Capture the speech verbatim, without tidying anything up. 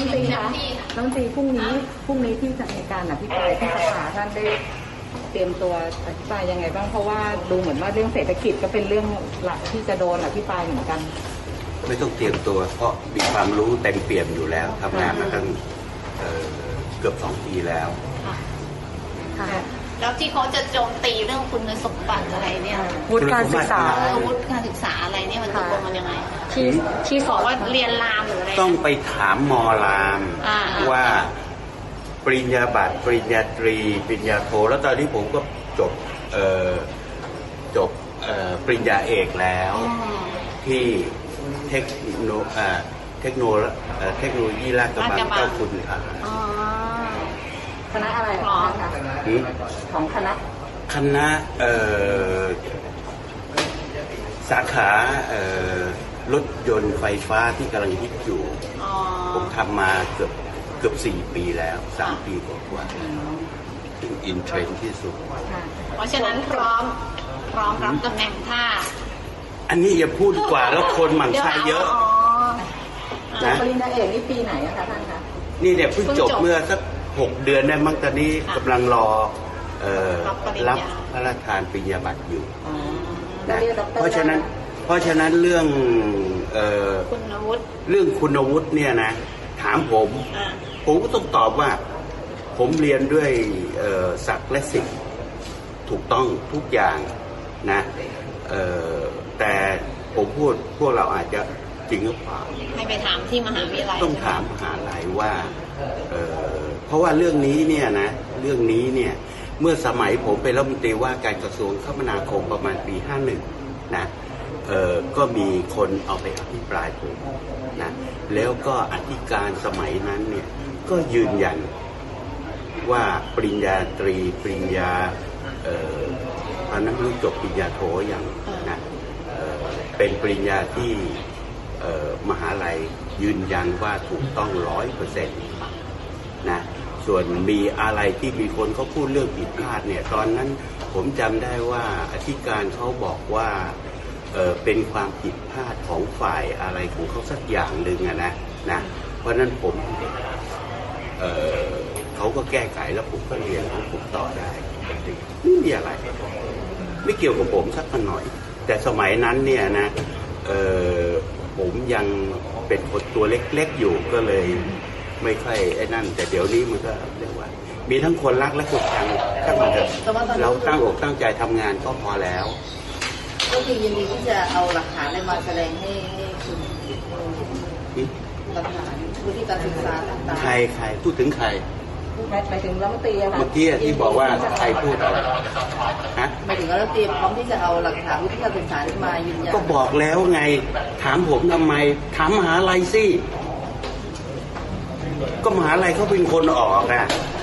องตีคะน้องตีพรุ่งนี้พรุ่งนี้ที่จะมีการอภิปรายที่สภาท่านได้เตรียมตัวอภิปรายยังไงบ้างเพราะว่าดูเหมือนว่าเรื่องเศรษฐกิจก็เป็นเรื่องหลักที่จะโดนอภิปรายเหมือนกันไม่ต้องเตรียมตัวเพราะมีความรู้เต็มเปี่ยมอยู่แล้วทำงานมาตั้งเกือบสองปีแล้วแล้วที่เขาจะโจมตีเรื่องคุณสมบัติอะไรเนี่ยวุฒิการศึกษาวุฒิการศึกษาอะไรเนี่ยมันตกลงมันยังไงที่ที่บอกว่าเรียนรามหรืออะไรต้องไปถามมอรามว่าปริญญาบัตรปริญญาตรีปริญญาโทแล้วตอนนี้ผมก็จบจบปริญญาเอกแล้วที่เทคโนเทคโนเทคโนโลยีราชกระบังเจ้าคุณค่ะคณะอะไรของคะของคณะคณะสาขารถยนต์ไฟฟ้าที่กำลังฮิตอยู่ผมทำมาเกือบเกือบสี่ปีแล้วสามปีกว่าๆถึงอินเทรนด์ที่สุดเพราะฉะนั้นพร้อมพร้อมรับตำแหน่งถ้าอันนี้อย่าพูดกว่าแล้วคนหมั่นไส้เยอะนะปริญญาเอกนี่ปีไหนอะคะท่านคะนี่เนี่ยเพิ่งจบเมื่อสักหกเดือนได้มั้งตอนนี้กำลังรอรับพระราชทานปริญญาบัตรอยู่นะเพราะฉะนั้นเพราะฉะนั้นเรื่องคุณวุฒิเรื่องคุณวุฒิเนี่ยนะถามผมผมก็ต้องตอบว่าผมเรียนด้วยศักดิ์และศิลป์ถูกต้องทุกอย่างนะแต่ผมพูดพวกเราอาจจะจริงหรือเปล่าให้ไปถามที่มหาวิทยาลัยต้องถามมหาวิทยาลัยว่าเเพราะว่าเรื่องนี้เนี่ยนะเรื่องนี้เนี่ยเมื่อสมัยผมเป็นรัฐมนตรีว่าการกระทรวงคมนาคมประมาณปีห้าสิบเอ็ดนะก็มีคนเอาไปอภิปรายผมนะแล้วก็อธิการสมัยนั้นเนี่ยก็ยืนยันว่าปริญญาตรีปริญญาตอนนั้นไม่รู้จบปริญญาโทอย่างนะเป็นปริญญาที่มหาลัยยืนยันว่าถูกต้องร้อยเปอร์เซ็นต์นะส่วนมีอะไรที่มีคนเขาพูดเรื่องผิดพลาดเนี่ยตอนนั้นผมจำได้ว่าอธิการเขาบอกว่าเออเป็นความผิดพลาดของฝ่ายอะไรของเขาสักอย่างหนึ่งอะนะนะเพราะนั้นผมเออเขาก็แก้ไขแล้วผมก็เรียนของผมต่อได้ไม่มีอะไรไม่เกี่ยวกับผมสักหน่อยแต่สมัยนั้นเนี่ยนะเออผมยังเป็นคนตัวเล็กๆอยู่ก็เลยไม่ค่อยไอ้นั่นแต่เดี๋ยวนี้มันก็เรียกว่ามีทั้งคนรักและคนชังถ้ามันจะเราตั้งอกตั้งใจทำงานก็พอแล้วก็คือยินดีที่จะเอาหลักฐานอะไรมาแสดงให้ให้คุณหลักฐานผู้ที่การศึกษาต่างๆใครใครพูดถึงใครหมายถึงรัฐมนตรีอะค่ะเมื่อกี้ที่บอกว่าใครพูดอะไรฮะหมายถึงรัฐมนตรีพร้อมที่จะเอาหลักฐานผู้ที่การศึกษามายืนยันก็บอกแล้วไงถามผมทำไมถามมหาลัยสิก็มหาลัยเขาเป็นคนออกอ่ะ